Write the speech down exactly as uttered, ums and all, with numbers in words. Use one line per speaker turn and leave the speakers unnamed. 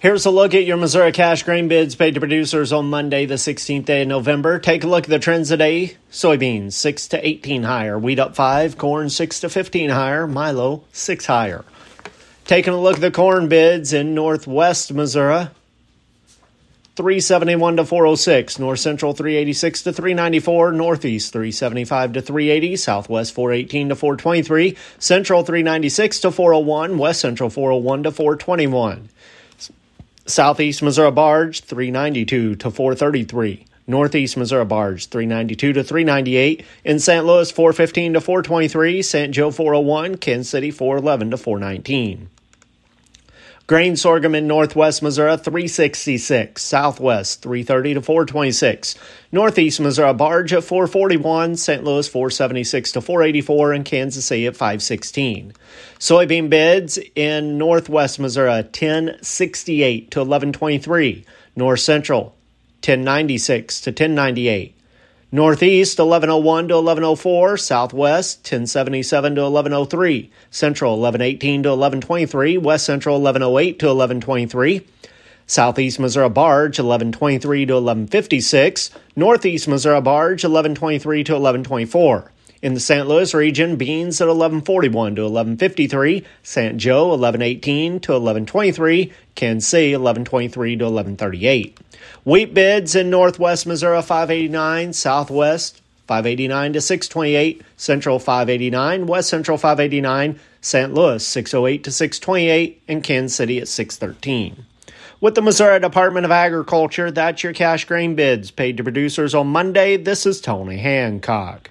Here's a look at your Missouri cash grain bids paid to producers on Monday, the sixteenth day of November. Take a look at the trends today. Soybeans, six to eighteen higher. Wheat up five. Corn, six to fifteen higher. Milo, six higher. Taking a look at the corn bids in northwest Missouri. three seventy-one to four oh six. North Central, three eighty-six to three ninety-four. Northeast, three seventy-five to three eighty. Southwest, four eighteen to four twenty-three. Central, three ninety-six to four oh one. West Central, four oh one to four twenty-one. Southeast Missouri barge, three ninety-two to four thirty-three. Northeast Missouri barge, three ninety-two to three ninety-eight. In Saint Louis, four fifteen to four twenty-three. Saint Joe, four oh one. Kansas City, four eleven to four nineteen. Grain sorghum in northwest Missouri, three sixty-six. Southwest, three thirty to four twenty-six. Northeast Missouri barge at four forty-one. Saint Louis, four seventy-six to four eighty-four. And Kansas City at five sixteen. Soybean bids in northwest Missouri, ten sixty-eight to eleven twenty-three. North Central, ten ninety-six to ten ninety-eight. Northeast, eleven oh one to eleven oh four. Southwest, ten seventy-seven to eleven oh three. Central, eleven eighteen to eleven twenty-three. West Central, eleven oh eight to eleven twenty-three. Southeast Missouri barge, eleven twenty-three to eleven fifty-six. Northeast Missouri barge, eleven twenty-three to eleven twenty-four. In the Saint Louis region, beans at eleven forty-one to eleven fifty-three. Saint Joe, eleven eighteen to eleven twenty-three. Kansas City, eleven twenty-three to eleven thirty-eight. Wheat bids in northwest Missouri, five eighty-nine. Southwest, five eighty-nine to six twenty-eight. Central, five eighty-nine. West Central, five eighty-nine. Saint Louis, six oh eight to six twenty-eight. And Kansas City at six thirteen. With the Missouri Department of Agriculture, that's your cash grain bids paid to producers on Monday. This is Tony Hancock.